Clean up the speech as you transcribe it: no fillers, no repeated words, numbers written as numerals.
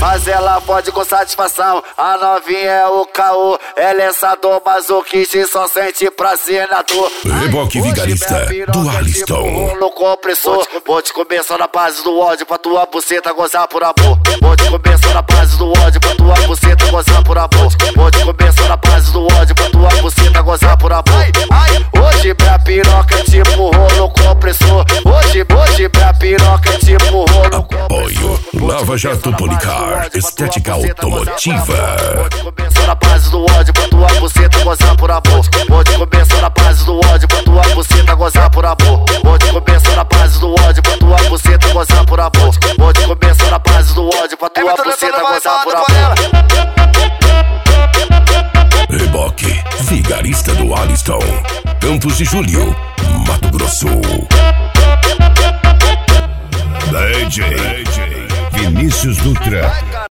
mas ela pode com satisfação. A novinha é o caô, ela é sadomasoquista e só sente prazer na dor. Reboque vigarista do Aliston. No compressor, vou te comer só na base do ódio pra tua buceta gozar por amor. Vou te comer só na base do ódio pra tua buceta gozar por amor. Vou te comer só na base do ódio pra tua buceta gozar por amor. Hoje minha piroca é tipo rolo compressor. Hoje minha piroca é tipo rolo compressor. Apoio Lava Jato Policar, estética automotiva. Vou te comer só na base do ódio pra tua buceta gozar por amor. Vou te comer só na base do ódio pra tua buceta gozar por amor. Vou te comer só na base do ódio pra tua buceta gozar por amor. Vou te comer só na base do ódio pra tua buceta gozar por amor. Reboque vigarista do Aliston, Campos de Julho, Mato Grosso. DJ Vinícius Dutra.